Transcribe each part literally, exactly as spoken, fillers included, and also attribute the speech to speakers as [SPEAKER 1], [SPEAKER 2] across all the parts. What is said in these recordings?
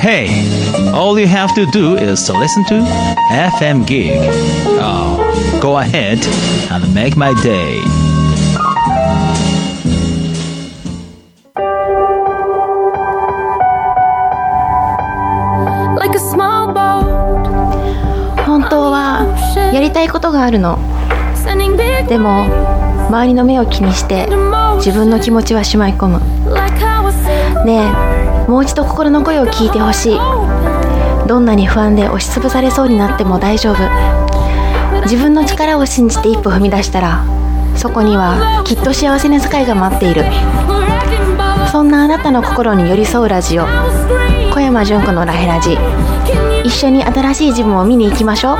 [SPEAKER 1] Hey, all you have to do is to listen to エフエム Gig. Oh, go ahead and make my day.
[SPEAKER 2] Like a small boat.
[SPEAKER 3] 本当はやりたいことがあるの。でも周りの目を気にして自分の気持ちはしまい込む。ねえ、もう一度心の声を聞いてほしい。どんなに不安で押しつぶされそうになっても大丈夫。自分の力を信じて一歩踏み出したら、そこにはきっと幸せな世界が待っている。そんなあなたの心に寄り添うラジオ、小山純子のラヘラジ。一緒に新しい自分を見に行きましょう。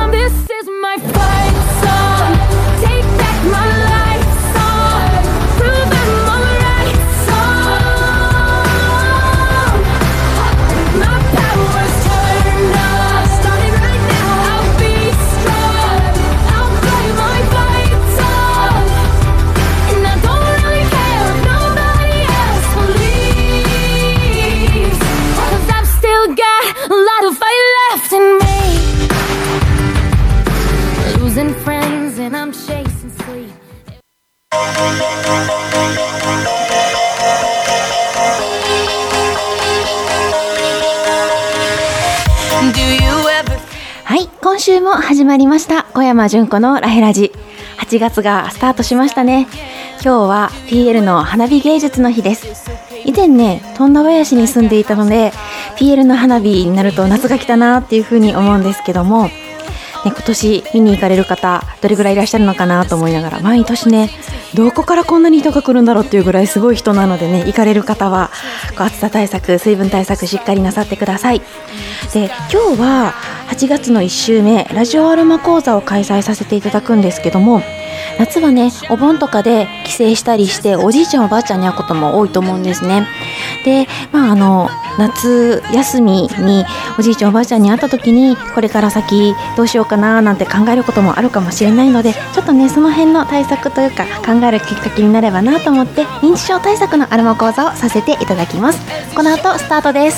[SPEAKER 3] はい、今週も始まりました小山純子のラヘラジ。はちがつがスタートしましたね。今日は ピーエル の花火芸術の日です。以前ね、富田林に住んでいたので ピーエル の花火になると夏が来たなっていう風に思うんですけども、ね、今年見に行かれる方どれぐらいいらっしゃるのかなと思いながら、毎年ね、どこからこんなに人が来るんだろうっていうぐらいすごい人なのでね、行かれる方はこう暑さ対策、水分対策しっかりなさってください。で、今日ははちがつのいっ週目、ラジオアロマ講座を開催させていただくんですけども、夏はね、お盆とかで帰省したりしておじいちゃんおばあちゃんに会うことも多いと思うんですね。で、まああの夏休みにおじいちゃんおばあちゃんに会った時に、これから先どうしようかななんて考えることもあるかもしれないので、ちょっとね、その辺の対策というか考えるきっかけになればなと思って、認知症対策のアロマ講座をさせていただきます。この後スタートです。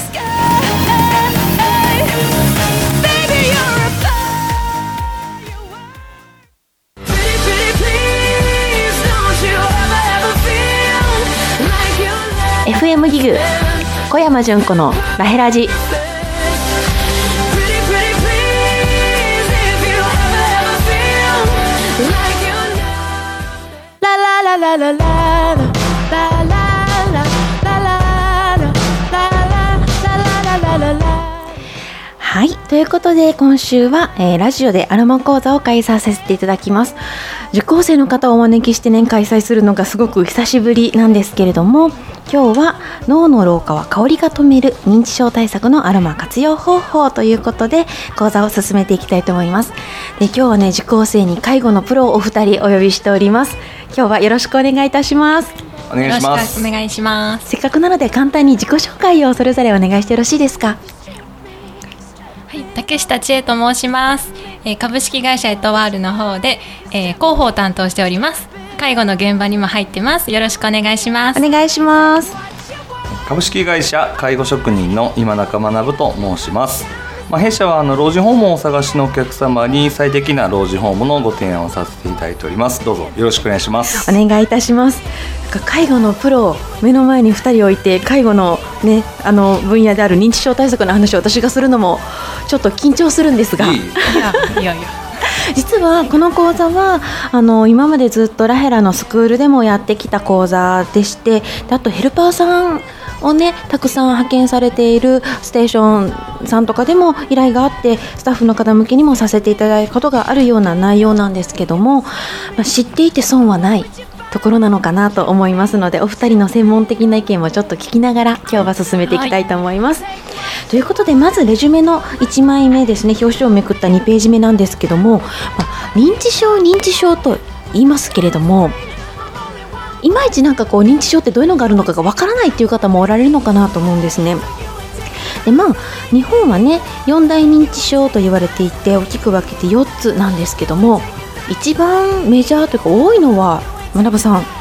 [SPEAKER 3] エフエム ギグ小山純子のラヘラジ。はい、ということで今週は、えー、ラジオでアロマ講座を開催させていただきます。受講生の方をお招きしてね、開催するのがすごく久しぶりなんですけれども、今日は脳の老化は香りが止める認知症対策のアロマ活用方法ということで講座を進めていきたいと思います。で、今日はね、受講生に介護のプロをお二人お呼びしております。今日はよろしくお願いいたします。
[SPEAKER 4] お願いします。
[SPEAKER 5] よろしくお願いします。
[SPEAKER 3] せっかくなので簡単に自己紹介をそれぞれお願いしてよろしいですか。
[SPEAKER 5] はい、竹下千恵と申します。えー、株式会社エトワールの方で、えー、広報を担当しております。介護の現場にも入ってます。よろしくお願いします。
[SPEAKER 3] お願いします。
[SPEAKER 4] 株式会社介護職人の今中学と申します。まあ、弊社はあの老人ホームをお探しのお客様に最適な老人ホームのご提案をさせていただいております。どうぞよろしくお願いします。
[SPEAKER 3] お願いいたします。なんか介護のプロを目の前にふたり置いて、介護の、ね、あの分野である認知症対策の話を私がするのもちょっと緊張するんですが、
[SPEAKER 4] いい
[SPEAKER 5] いやいやいや
[SPEAKER 3] 実はこの講座はあの今までずっとラヘラのスクールでもやってきた講座でして、であとヘルパーさんをね、たくさん派遣されているステーションさんとかでも依頼があって、スタッフの方向けにもさせていただくことがあるような内容なんですけども、まあ、知っていて損はないところなのかなと思いますので、お二人の専門的な意見もちょっと聞きながら今日は進めていきたいと思います、はい、ということで、まずレジュメのいちまいめですね、表紙をめくったにページ目なんですけども、まあ、認知症認知症と言いますけれども、いまいちなんかこう認知症ってどういうのがあるのかがわからないっていう方もおられるのかなと思うんですね。で、まあ、日本はね、よん大認知症と言われていて、大きく分けてよっつなんですけども、一番メジャーというか多いのは、学さん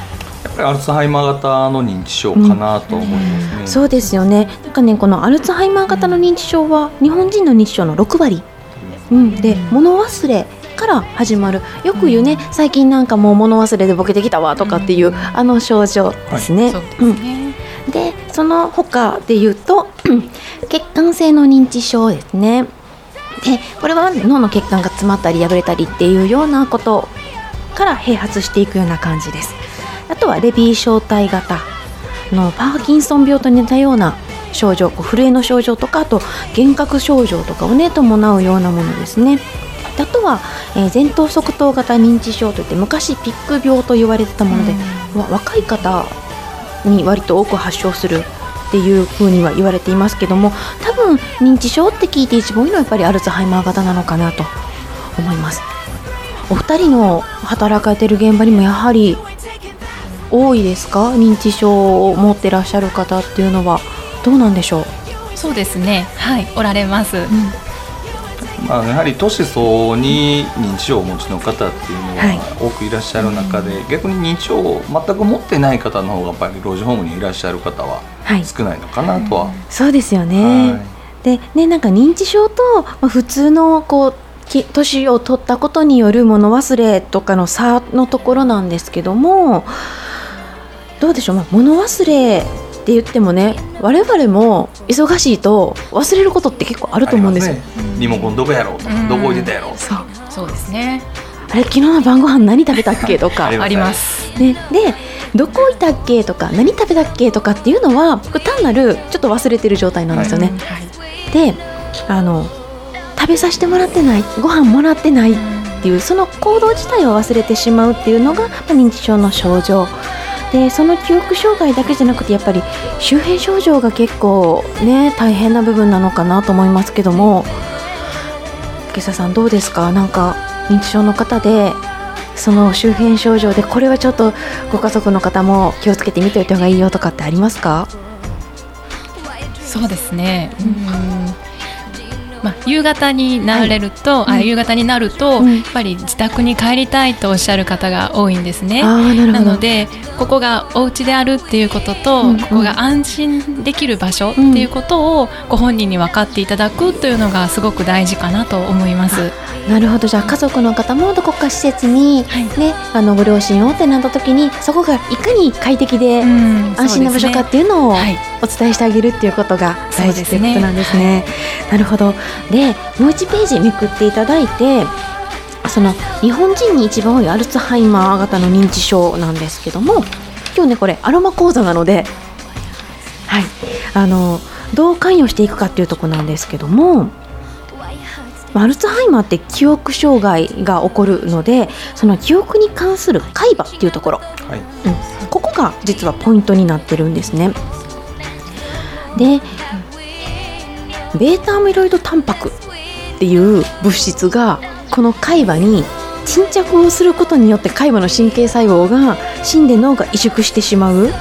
[SPEAKER 4] やっぱりアルツハイマー型の認知症かなと思いますね、
[SPEAKER 3] うん、そうですよね。なんかね、このアルツハイマー型の認知症は日本人の認知症のろくわり、うん、で物忘れから始まる、よく言うね、最近なんかもう物忘れでボケてきたわとかっていう、うん、あの症状ですね、はい、そうですね、うん、でその他で言うと血管性の認知症ですね。でこれは脳の血管が詰まったり破れたりっていうようなことから併発していくような感じです。あとはレビー小体型のパーキンソン病と似たような症状、こう震えの症状とか、あと幻覚症状とかをね伴うようなものですね。あとは、えー、前頭側頭型認知症といって昔ピック病と言われてたもので、うん、若い方に割と多く発症するっていう風には言われていますけども、多分認知症って聞いて一番多いのはやっぱりアルツハイマー型なのかなと思います。お二人の働かれている現場にもやはり多いですか？認知症を持ってらっしゃる方っていうのはどうなんでしょう？
[SPEAKER 5] そうですね、はい、おられます、うん、
[SPEAKER 4] まあ、やはり年相応に認知症をお持ちの方っていうのは多くいらっしゃる中で、はい、逆に認知症を全く持ってない方の方がやっぱり老人ホームにいらっしゃる方は少ないのかなとは、はい、
[SPEAKER 3] そうですよね、はい、でね、なんか認知症と、まあ、普通のこう年を取ったことによる物忘れとかの差のところなんですけども、どうでしょう、まあ、物忘れって言ってもね、我々も忙しいと忘れることって結構あると思うんですよ。
[SPEAKER 4] ありますね、リモコンどこやろうとか、どこ置いてたやろうとか、
[SPEAKER 5] そう、そうですね。
[SPEAKER 3] あれ昨日の晩ご飯何食べたっけとか
[SPEAKER 5] あります、
[SPEAKER 3] ね、でどこ置いたっけとか何食べたっけとかっていうのは単なるちょっと忘れてる状態なんですよね、はい、であの食べさせてもらってない、ご飯もらってないっていうその行動自体を忘れてしまうっていうのが、まあ、認知症の症状で、その記憶障害だけじゃなくてやっぱり周辺症状が結構ね大変な部分なのかなと思いますけども、竹下さんどうですか？なんか認知症の方でその周辺症状でこれはちょっとご家族の方も気をつけて見ておいた方がいいよとかってありますか？
[SPEAKER 5] そうですね、うん、まあ、夕方になれると、はい、あ夕方になると、うん、やっぱり自宅に帰りたいとおっしゃる方が多いんですね。
[SPEAKER 3] あ、なるほど。
[SPEAKER 5] なのでここがお家であるっていうことと、うんうん、ここが安心できる場所っていうことをご本人に分かっていただくというのがすごく大事かなと思います。
[SPEAKER 3] なるほど。じゃあ家族の方もどこか施設に、はいね、あのご両親をってなった時にそこがいかに快適で安心な場所かっていうのをお伝えしてあげるっていうことが大事ということなんですね。なるほど。でもういちページめくっていただいて、その日本人に一番多いアルツハイマー型の認知症なんですけども、今日ねこれアロマ講座なので、はい、あのどう関与していくかっていうところなんですけども、アルツハイマーって記憶障害が起こるので、その記憶に関する海馬っていうところ、はい、うん、ここが実はポイントになってるんですね。でベータアミロイドタンパクっていう物質がこの海馬に沈着をすることによって海馬の神経細胞が死んで脳が萎縮してしまう、うん、で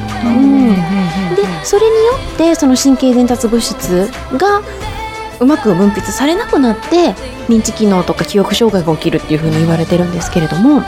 [SPEAKER 3] それによってその神経伝達物質がうまく分泌されなくなって認知機能とか記憶障害が起きるっていうふうに言われてるんですけれども、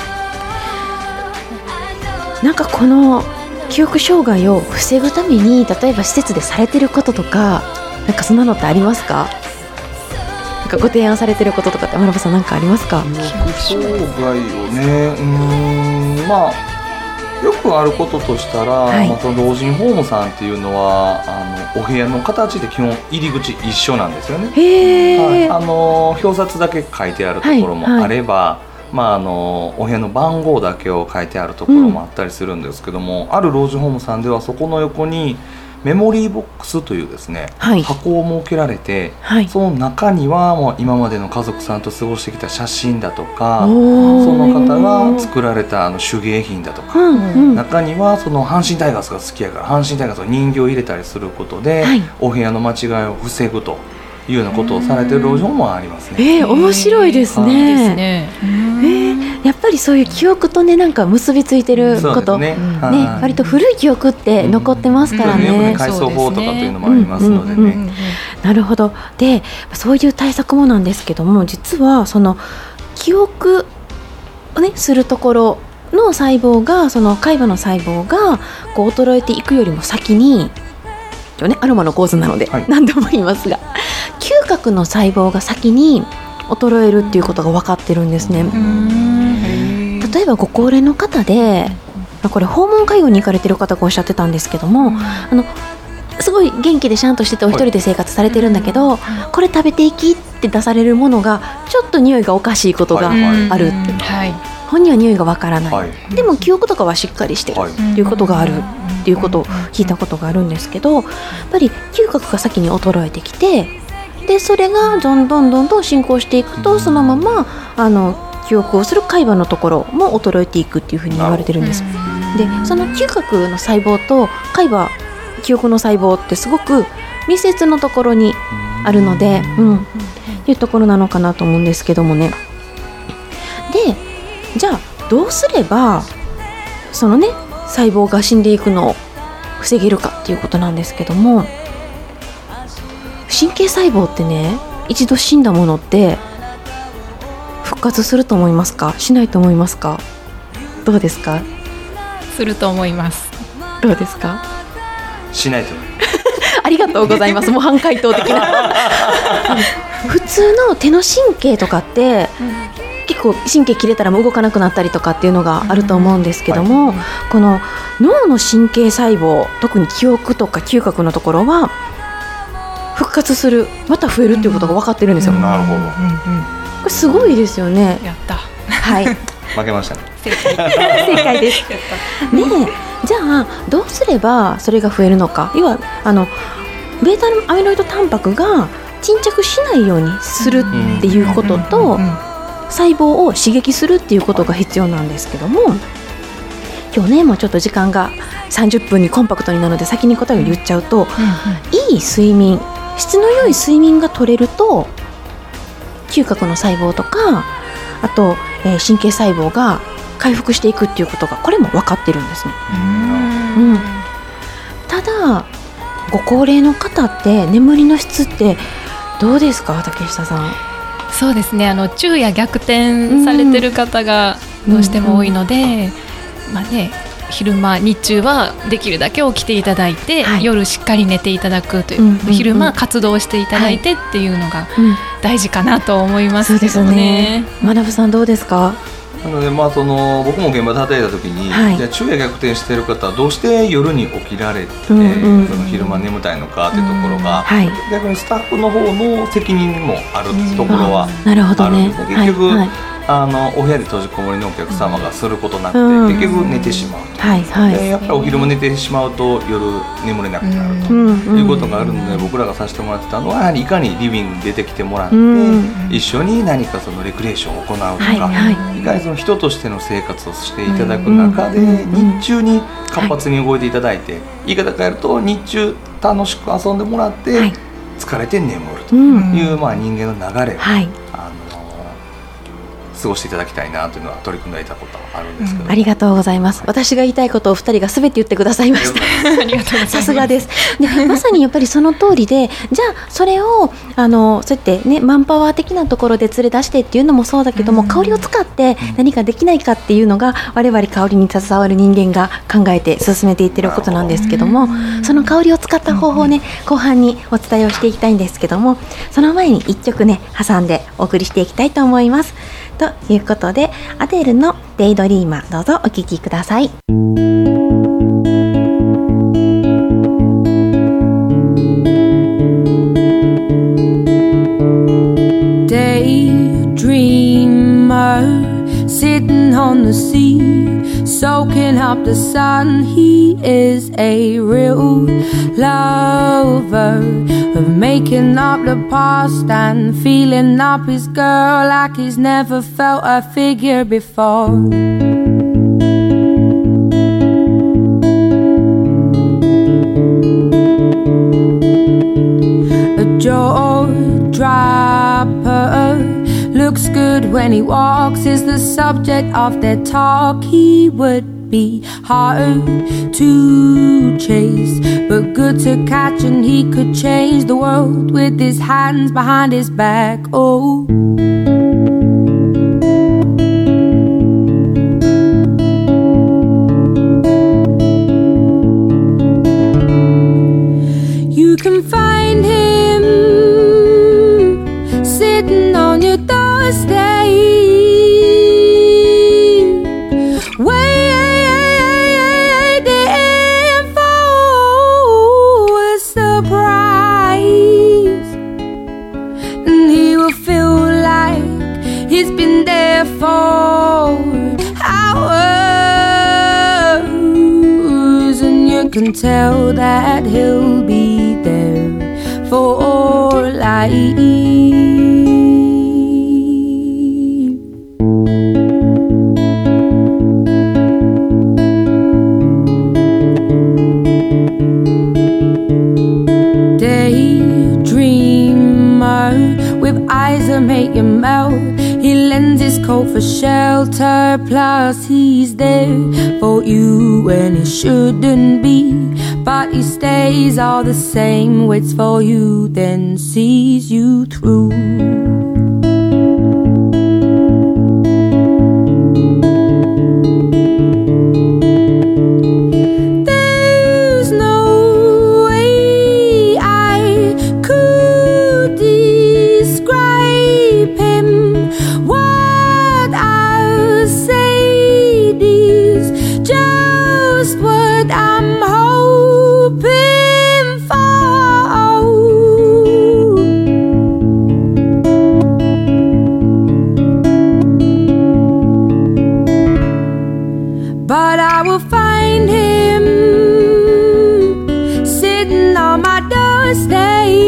[SPEAKER 3] なんかこの記憶障害を防ぐために例えば施設でされてることとか、なんかそんなのってありますか？なんかご提案されてることとかって丸場さんなんかありますか？
[SPEAKER 4] 記憶障害をね、うーん、まあよくあることとしたら、はい、まあ、その老人ホームさんっていうのはあのお部屋の形で基本入り口一緒なんですよね。
[SPEAKER 3] へー、
[SPEAKER 4] はい、あの表札だけ書いてあるところもあれば、はいはい、まあ、あのお部屋の番号だけを書いてあるところもあったりするんですけども、うん、ある老人ホームさんではそこの横にメモリーボックスというですね、はい、箱を設けられて、はい、その中にはもう今までの家族さんと過ごしてきた写真だとか、その方が作られたあの手芸品だとか、うんうん、中にはその阪神タイガースが好きやから阪神タイガースの人形を入れたりすることで、はい、お部屋の間違いを防ぐというようなことをされている老人もありますね。
[SPEAKER 3] えー、面白いですね。えー、やっぱりそういう記憶とねなんか結びついてること、ねね、割と古い記憶って残ってますからね。うん、よくね
[SPEAKER 4] 回想法とかというのもありますのでね。
[SPEAKER 3] なるほど。でそういう対策もなんですけども、実はその記憶をねするところの細胞がその海馬の細胞がこう衰えていくよりも先に、ね、アロマの構図なので、はい、何度も言いますが嗅覚の細胞が先に衰えるっていうことが分かってるんですね。うーん、例えばご高齢の方でこれ訪問介護に行かれてる方がおっしゃってたんですけども、あのすごい元気でシャンとしててお一人で生活されてるんだけど、はい、これ食べていきって出されるものがちょっと匂いがおかしいことがあるって、はい、本人は匂いがわからない、はい、でも記憶とかはしっかりしてるっていうことがあるっていうことを聞いたことがあるんですけど、やっぱり嗅覚が先に衰えてきて、でそれがどんどんどんどん進行していくと、そのままあの記憶をする海馬のところも衰えていくっていうふうに言われてるんです。でその嗅覚の細胞と海馬記憶の細胞ってすごく密接のところにあるので、うん、っていうところなのかなと思うんですけどもね。でじゃあどうすればそのね細胞が死んでいくのを防げるかっていうことなんですけども、神経細胞ってね、一度死んだものって復活すると思いますか？しないと思いますか？どうですか？
[SPEAKER 5] すると思います。
[SPEAKER 3] どうですか？
[SPEAKER 4] しないと思います
[SPEAKER 3] ありがとうございます。模範解答的な普通の手の神経とかって、うん、結構神経切れたらもう動かなくなったりとかっていうのがあると思うんですけども、うんはい、この脳の神経細胞、特に記憶とか嗅覚のところは復活する、また増えるっていうことが分かってるんですよ、うん、
[SPEAKER 4] なるほど、こ
[SPEAKER 3] れすごいですよね。
[SPEAKER 5] やった
[SPEAKER 3] はい
[SPEAKER 4] 負けましたね。
[SPEAKER 3] 正解正解ですでじゃあどうすればそれが増えるのか。要はあのベータアミロイドタンパクが沈着しないようにするっていうことと、細胞を刺激するっていうことが必要なんですけども、今日ねもうちょっと時間がさんじゅっぷんにコンパクトになるので先に答えを言っちゃうと、うんうん、いい睡眠、質の良い睡眠が取れると嗅覚の細胞とかあと、えー、神経細胞が回復していくっていうことがこれも分かってるんですね。うん、ただご高齢の方って眠りの質ってどうですか、竹下さん？
[SPEAKER 5] そうですね、あの昼夜逆転されてる方がどうしても多いので、うんうん、まあね、昼間日中はできるだけ起きていただいて、はい、夜しっかり寝ていただくという、うんうんうん、昼間活動していただいてっていうのが大事かなと思いますけどね。そうですね。
[SPEAKER 3] 学さんどうですか？
[SPEAKER 4] なので、まあ、その僕も現場で働いた時に、はい、じゃあ昼夜逆転している方はどうして夜に起きられて、うんうん、その昼間眠たいのかというところが、うんはい、逆にスタッフの方の責任もあるところはあるんですね。結局、はいはい、あのお部屋で閉じこもりのお客様がすることなくて、うん、結局寝てしまう、はいはい、でやっぱりお昼も寝てしまうと夜眠れなくなると、うん、いうことがあるので、僕らがさせてもらってたのはやはりいかにリビングに出てきてもらって、うん、一緒に何かそのレクリエーションを行うとか、はいはい、いかにその人としての生活をしていただく中で、うん、日中に活発に動いていただいて、はい、言い方変えると日中楽しく遊んでもらって、はい、疲れて眠るという、うん、まあ、人間の流れを、はい、あの過ごしていただきたいなというのは取り組んでいたことあるんですけど、うん、
[SPEAKER 3] ありがとうございます。私が言いたいことを二人がすべて言ってくださいました
[SPEAKER 5] ありがとうございます。
[SPEAKER 3] さすがです。でまさにやっぱりその通りで、じゃあそれをあのそうやってねマンパワー的なところで連れ出してっていうのもそうだけども、うん、香りを使って何かできないかっていうのが我々香りに携わる人間が考えて進めていってることなんですけども、その香りを使った方法をね後半にお伝えをしていきたいんですけども、その前に一曲ね挟んでお送りしていきたいと思います。ということで、アデルのデイドリーマー、どうぞお聴きください。
[SPEAKER 2] Sitting on the sea, soaking up the sun. He is a real lover of making up the past and feeling up his girl like he's never felt a figure before. A jaw dropper looks good when he walks, is the subject of their talk. He would be hard to chase, but good to catch, and he could change the world with his hands behind his back. Oh, can tell that he'll be there for life. Daydreamer with eyes that make you melt. He lends his coat for shelter, plus he's there for you when he shouldn't be. But he stays all the same, waits for you, then sees you through. But I will find him sitting on my doorstep,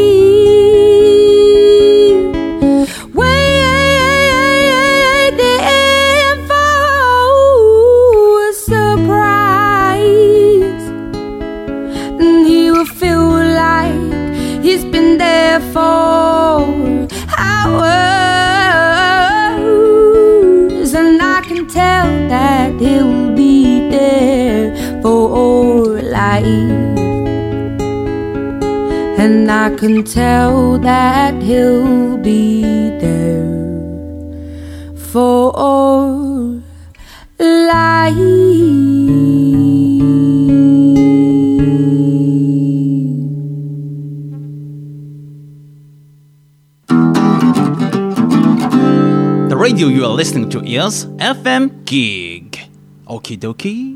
[SPEAKER 2] waiting for a surprise. And he will feel like he's been there for hours, and I can tell that he'll for life. And I can tell that he'll be there for life.
[SPEAKER 1] The radio you are listening to is エフエム Gig. Okie dokie.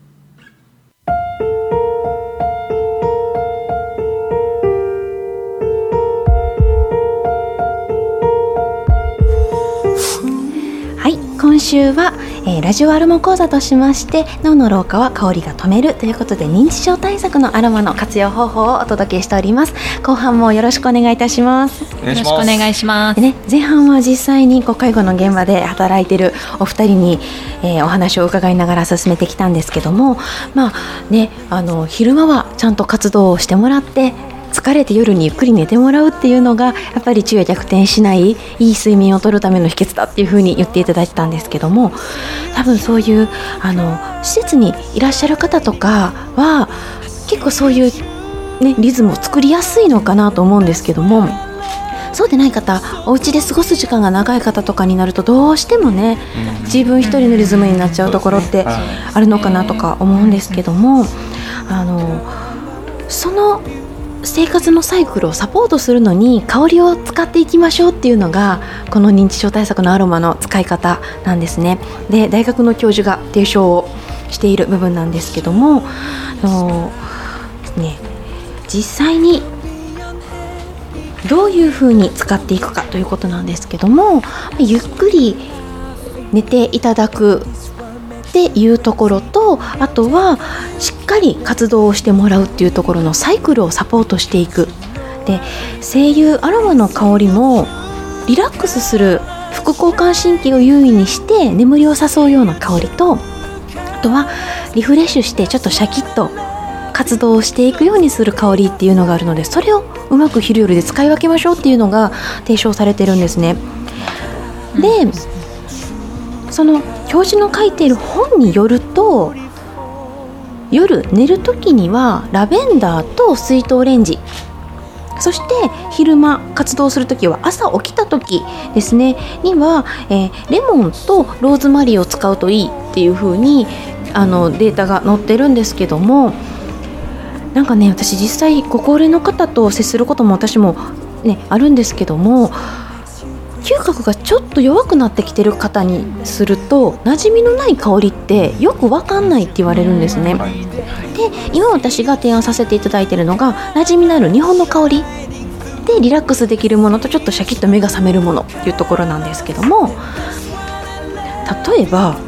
[SPEAKER 3] はい、今週は、えー、ラジオアロマ講座としまして脳の老化は香りが止めるということで認知症対策のアロマの活用方法をお届けしております。後半もよろしくお願いいたします。
[SPEAKER 5] よろしくお願いします。
[SPEAKER 3] でね、前半は実際に介護の現場で働いているお二人に、えー、お話を伺いながら進めてきたんですけども、まあね、あの昼間はちゃんと活動をしてもらって疲れて夜にゆっくり寝てもらうっていうのがやっぱり昼夜逆転しないいい睡眠をとるための秘訣だっていうふうに言っていただいてたんですけども、多分そういうあの施設にいらっしゃる方とかは結構そういう、ね、リズムを作りやすいのかなと思うんですけども、そうでない方、お家で過ごす時間が長い方とかになるとどうしてもね、自分一人のリズムになっちゃうところってあるのかなとか思うんですけども、あのその生活のサイクルをサポートするのに香りを使っていきましょうっていうのがこの認知症対策のアロマの使い方なんですね。で、大学の教授が提唱をしている部分なんですけども、あの、ね、実際にどういうふうに使っていくかということなんですけども、ゆっくり寝ていただくっていうところと、あとはしっかり活動をしてもらうっていうところのサイクルをサポートしていく。で、精油アロマの香りもリラックスする副交感神経を優位にして眠りを誘うような香りと、あとはリフレッシュしてちょっとシャキッと活動をしていくようにする香りっていうのがあるので、それをうまく昼夜で使い分けましょうっていうのが提唱されてるんですね。で、その教授の書いている本によると、夜寝る時にはラベンダーとスイートオレンジ、そして昼間活動する時は朝起きた時ですねには、えー、レモンとローズマリーを使うといいっていう風にあのデータが載ってるんですけども、なんかね、私実際ご高齢の方と接することも私もねあるんですけども、嗅覚がちょっと弱くなってきてる方にすると馴染みのない香りってよく分かんないって言われるんですね。で、今私が提案させていただいているのが馴染みのある日本の香りでリラックスできるものとちょっとシャキッと目が覚めるものっていうところなんですけども、例えば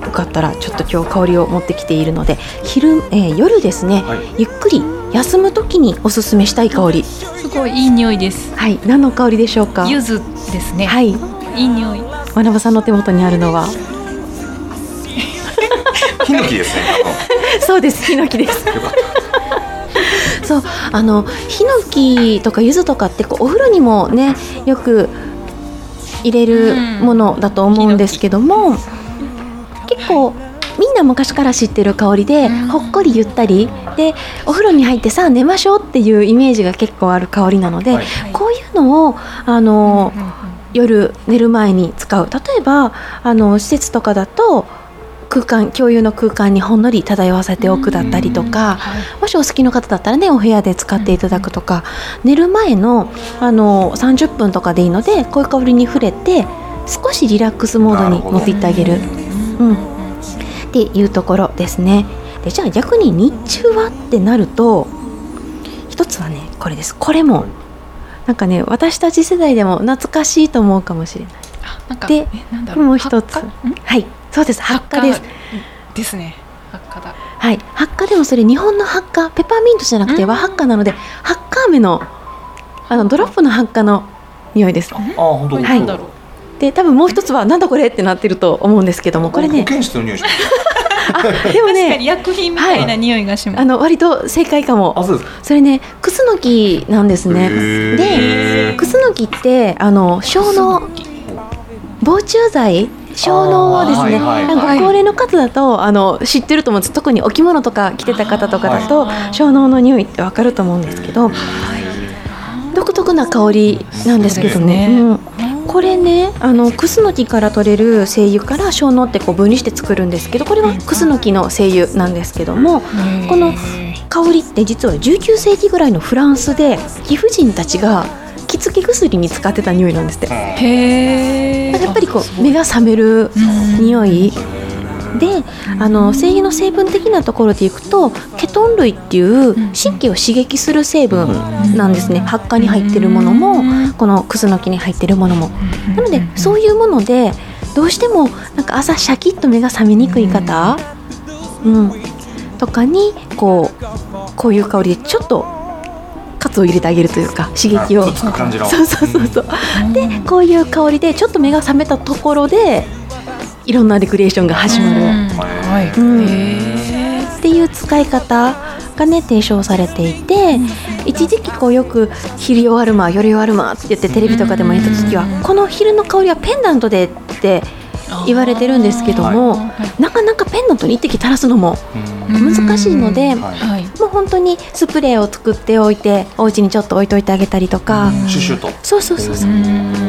[SPEAKER 3] よかったらちょっと今日香りを持ってきているので、昼、えー、夜ですね、はい、ゆっくり休む時におすすめしたい香り。
[SPEAKER 5] すごいいい匂いです。
[SPEAKER 3] はい、何の香りでしょうか？
[SPEAKER 5] 柚子ですね。
[SPEAKER 3] はい、
[SPEAKER 5] いい匂い。
[SPEAKER 3] まなぶさんの手元にあるのは
[SPEAKER 4] ヒノキですね。
[SPEAKER 3] そうです、ヒノキです。
[SPEAKER 4] よかった。
[SPEAKER 3] そう、あのヒノキとか柚子とかってこうお風呂にもねよく入れるものだと思うんですけども、結構みんな昔から知ってる香りで、ほっこりゆったりでお風呂に入ってさあ寝ましょうっていうイメージが結構ある香りなので、はい、こういうのをあの、うんうんうん、夜寝る前に使う。例えばあの施設とかだと空間共有の空間にほんのり漂わせておくだったりとか、もしお好きの方だったらねお部屋で使っていただくとか、寝る前の、あのさんじゅっぷんとかでいいのでこういう香りに触れて少しリラックスモードに持っていってあげる、うん、っていうところですね。でじゃあ逆に日中はってなると、一つはねこれです。これもなんかね私たち世代でも懐かしいと思うかもしれない。
[SPEAKER 5] なんか
[SPEAKER 3] でもう一つ、はい、そうです、ハッカです
[SPEAKER 5] ですね。ハッカだ。
[SPEAKER 3] はい、ハッカでもそれ日本のハッカ、ペパーミントじゃなくて和ハッカなので、ハッカ飴のあのドロップのハッカの匂いです。
[SPEAKER 4] あ、本当に。
[SPEAKER 3] はい。で多分もう一つはなんだこれってなってると思うんですけども、これね。
[SPEAKER 4] 保健室の匂いします。
[SPEAKER 3] あ、でもね、
[SPEAKER 5] 確かに薬品みたいな匂いがします。
[SPEAKER 3] はい、あの割と正解かも。
[SPEAKER 4] あ、そうですか。
[SPEAKER 3] それね、クスノキなんですね。で、クスノキってあの小脳防虫剤。小脳をですね、はいはいはい、ご高齢の方だとあの知ってると思うんです。特にお着物とか着てた方とかだと小脳の匂いってわかると思うんですけど、独特な香りなんですけどね、うん、これねあのクスノキから取れる精油から小脳ってこう分離して作るんですけど、これはクスノキの精油なんですけども、この香りって実はじゅうきゅうせいきぐらいのフランスで貴婦人たちが着付け薬に使ってた匂いなんですって。
[SPEAKER 5] へー。
[SPEAKER 3] やっぱりこう目が覚める匂いで、あの精油の成分的なところでいくとケトン類っていう神経を刺激する成分なんですね。ハッカに入ってるものもこのクスノキに入ってるものも。なのでそういうものでどうしてもなんか朝シャキッと目が覚めにくい方、うん、とかにこうこういう香りでちょっとカツを入れてあげるというか刺激を、
[SPEAKER 4] 感じの
[SPEAKER 3] そうそうそうそう、うん、でこういう香りでちょっと目が覚めたところでいろんなレクリエーションが始まる、うんはいうん、っていう使い方がね提唱されていて、うん、一時期こうよく昼夜アルマ夜夜アルマって言ってテレビとかでも言った時は、うん、この昼の香りはペンダントでって言われてるんですけども、なかなかペンダントに一滴垂らすのも難しいので、もう本当にスプレーを作っておいてお家にちょっと置いといてあげたりとか、
[SPEAKER 4] シュシュと
[SPEAKER 3] そうそうそうそう、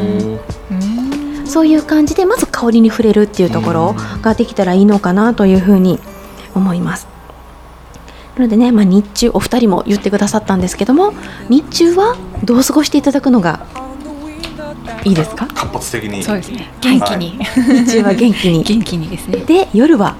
[SPEAKER 3] そういう感じでまず香りに触れるっていうところができたらいいのかなというふうに思います。なのでね、まあ、日中お二人も言ってくださったんですけども、日中はどう過ごしていただくのがいいですか？
[SPEAKER 4] 活発的に。
[SPEAKER 5] そうですね。元気に。
[SPEAKER 3] はい、日中は元気に。
[SPEAKER 5] 元気にですね。
[SPEAKER 3] で夜は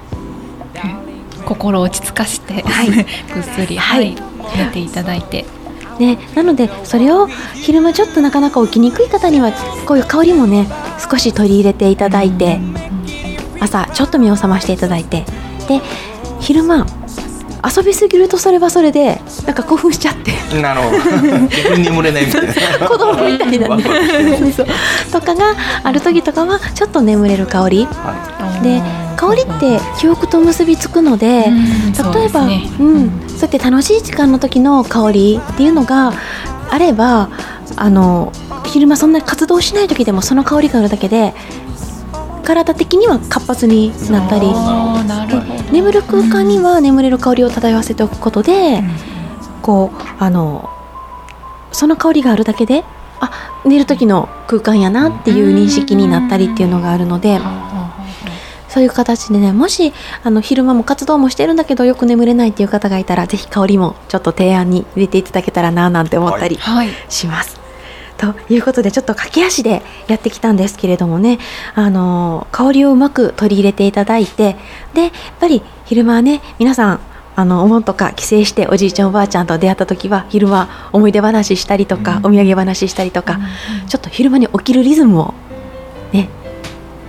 [SPEAKER 5] 心を落ち着かして、はい、ぐっすり、はい、寝ていただいて。
[SPEAKER 3] ね、なのでそれを昼間ちょっとなかなか起きにくい方にはこういう香りもね少し取り入れていただいて、朝ちょっと目を覚ましていただいて、で昼間遊びすぎるとそれはそれでなんか興奮しちゃって
[SPEAKER 4] なるほど逆に眠れないみたいな
[SPEAKER 3] 子供みたいなねそうとかがある時とかはちょっと眠れる香り、はい、で香りって記憶と結びつくので、例えば、ねうん、そうやって楽しい時間の時の香りっていうのがあれば、あの昼間そんな活動しない時でもその香りがあるだけで体的には活発になったり、眠る空間には眠れる香りを漂わせておくことで、うん、こうあのその香りがあるだけであ寝る時の空間やなっていう認識になったりっていうのがあるので、そういう形でね、もしあの昼間も活動もしてるんだけどよく眠れないっていう方がいたら、ぜひ香りもちょっと提案に入れていただけたらななんて思ったりします、はい、ということでちょっと駆け足でやってきたんですけれどもね、あの香りをうまく取り入れていただいて、でやっぱり昼間はね皆さんあのお盆とか帰省しておじいちゃんおばあちゃんと出会った時は昼間思い出話したりとか、うん、お土産話したりとか、うん、ちょっと昼間に起きるリズムをね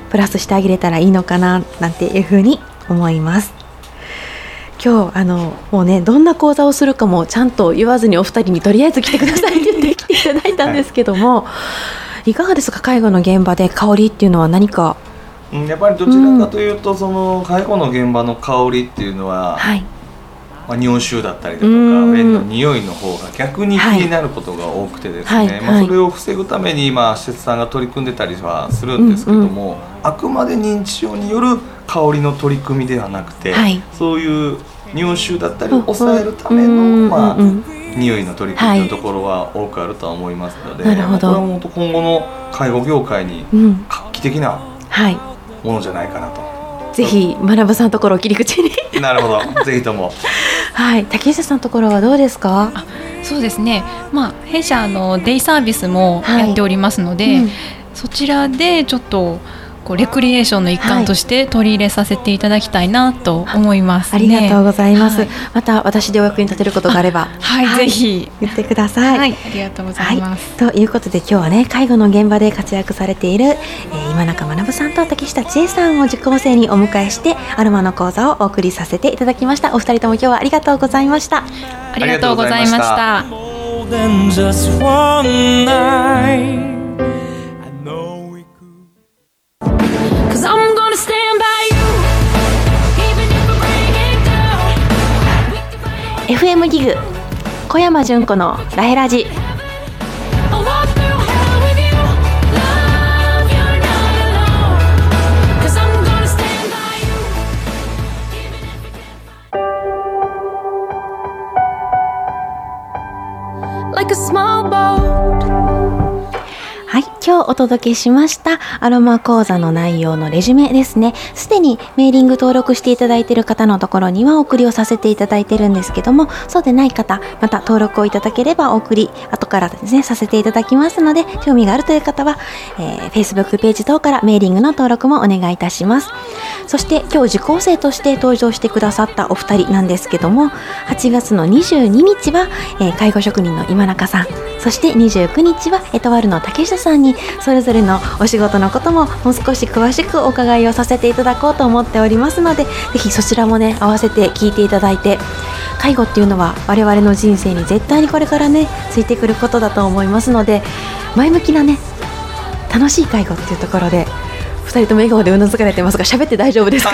[SPEAKER 3] プラスしてあげれたらいいのかななんていうふうに思います。今日あのもうねどんな講座をするかもちゃんと言わずにお二人にとりあえず来てくださいって言って来ていただいたんですけども、はい、いかがですか？介護の現場で香りっていうのは何か。
[SPEAKER 4] やっぱりどちらかというと、うん、その介護の現場の香りっていうのは、はい、まあ、尿臭だったりだとか便の匂いの方が逆に気になることが多くてですね、はいはい、まあ、それを防ぐために今施設さんが取り組んでたりはするんですけども、うんうん、あくまで認知症による香りの取り組みではなくて、はい、そういう尿臭だったりを抑えるための、まあ、匂いの取り組みのところは多くあるとは思いますので、はい、これは本当今後の介護業界に画期的なものじゃないかなと、
[SPEAKER 3] はい、ぜひ学さんのところを切り口に
[SPEAKER 4] なるほど、ぜひとも
[SPEAKER 3] はい、竹下さんのところはどうですか？
[SPEAKER 5] あ、そうですね、まあ、弊社のデイサービスもやっておりますので、はい、うん、そちらでちょっとこうレクリエーションの一環として取り入れさせていただきたいなと思いますね。
[SPEAKER 3] ありがとうございます、はい、また私でお役に立てることがあれば、
[SPEAKER 5] はい、はい、ぜひ
[SPEAKER 3] 言ってください。
[SPEAKER 5] はい、ありがとうございます、
[SPEAKER 3] はい、ということで今日はね介護の現場で活躍されている、えー、今中学さんと竹下千恵さんを受講生にお迎えしてアロマの講座をお送りさせていただきました。お二人とも今日はありがとうございました。
[SPEAKER 5] ありがとうございました。
[SPEAKER 3] エフエム ギグ小山純子のラヘラジ。はい、今日お届けしましたアロマ講座の内容のレジュメですね。すでにメーリング登録していただいている方のところにはお送りをさせていただいているんですけども、そうでない方また登録をいただければお送り後からですねさせていただきますので、興味があるという方は、えー、Facebook ページ等からメーリングの登録もお願いいたします。そして今日受講生として登場してくださったお二人なんですけども、はちがつのにじゅうににちは、えー、介護職人の今中さん、そしてにじゅうくにちはエトワールの竹下さんにそれぞれのお仕事のことももう少し詳しくお伺いをさせていただこうと思っておりますので、ぜひそちらもね合わせて聞いていただいて、介護っていうのは我々の人生に絶対にこれからねついてくることだと思いますので、前向きなね楽しい介護っていうところでふたりとも笑顔でうなずかれてますが、喋って大丈夫ですか？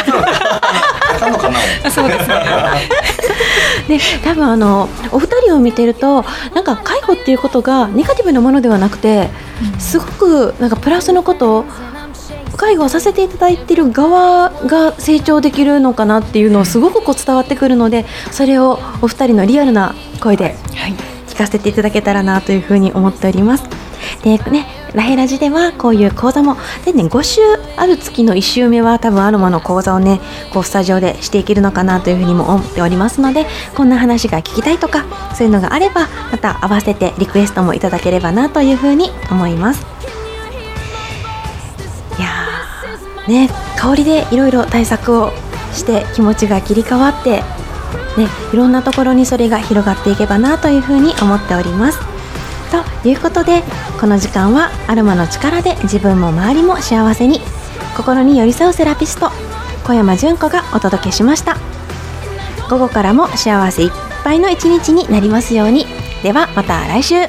[SPEAKER 5] そうですね
[SPEAKER 3] で、多分あのお二人を見てるとなんか介護っていうことがネガティブなものではなくて、すごくなんかプラスのことを介護をさせていただいている側が成長できるのかなっていうのをすごくこう伝わってくるので、それをお二人のリアルな声で聞かせていただけたらなというふうに思っております。でね、ラヘラジではこういう講座もで、ね、ご週ある月のいち週目は多分アロマの講座をねこうスタジオでしていけるのかなというふうにも思っておりますので、こんな話が聞きたいとかそういうのがあればまた合わせてリクエストもいただければなというふうに思います。いやーね、香りでいろいろ対策をして気持ちが切り替わって、ね、いろんなところにそれが広がっていけばなというふうに思っております。ということでこの時間はアロマの力で自分も周りも幸せに、心に寄り添うセラピスト小山純子がお届けしました。午後からも幸せいっぱいの一日になりますように。ではまた来週。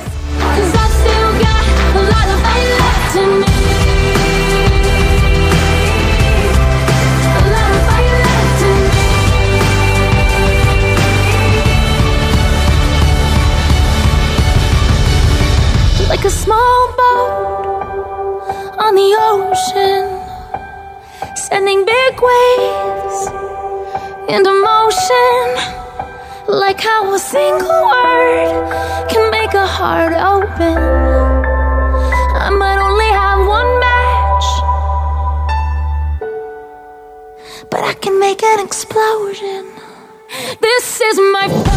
[SPEAKER 2] Like a small boat on the ocean, sending big waves into motion. Like how a single word can make a heart open. I might only have one match, but I can make an explosion. This is my